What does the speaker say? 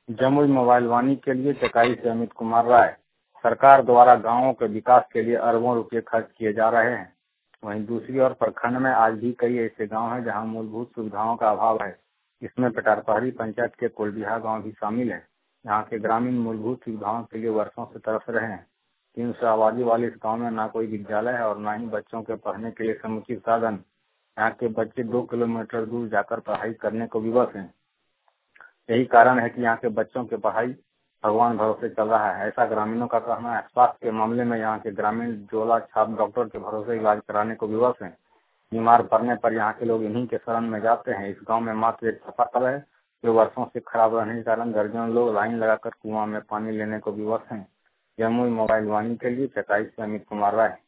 Jamui mobile वाणी के लिए चकाई से अमित कुमार राय। सरकार द्वारा गांवों के विकास के लिए अरबों रुपए खर्च किए जा रहे हैं। वहीं दूसरी ओर प्रखंड में आज भी कई ऐसे गांव हैं जहां मूलभूत सुविधाओं का अभाव है। इसमें पटारपहाड़ी पंचायत के कोलबिहा गांव भी शामिल है। यहाँ के ग्रामीण मूलभूत सुविधाओं के लिए वर्षों से तरस रहे हैं। 300 आबादी वाले इस गाँव में न कोई विद्यालय है और न ही बच्चों के पढ़ने के लिए समुचित साधन। यहाँ के बच्चे 2 किलोमीटर दूर जाकर पढ़ाई करने को विवश हैं। यही कारण है कि यहाँ के बच्चों की पढ़ाई भगवान भरोसे चल रहा है, ऐसा ग्रामीणों का कहना है। स्वास्थ्य के मामले में यहाँ के ग्रामीण झोला छाप डॉक्टर के भरोसे इलाज कराने को विवश हैं। बीमार पड़ने पर यहाँ के लोग इन्हीं के शरण में जाते हैं। इस गांव में मात्र एक चापाकल है जो वर्षों से खराब रहने के कारण दर्जनों लोग लाइन लगाकर कुआं में पानी लेने को विवश हैं। जमुई मोबाइल वाणी के लिए चकाई से अमित कुमार राय।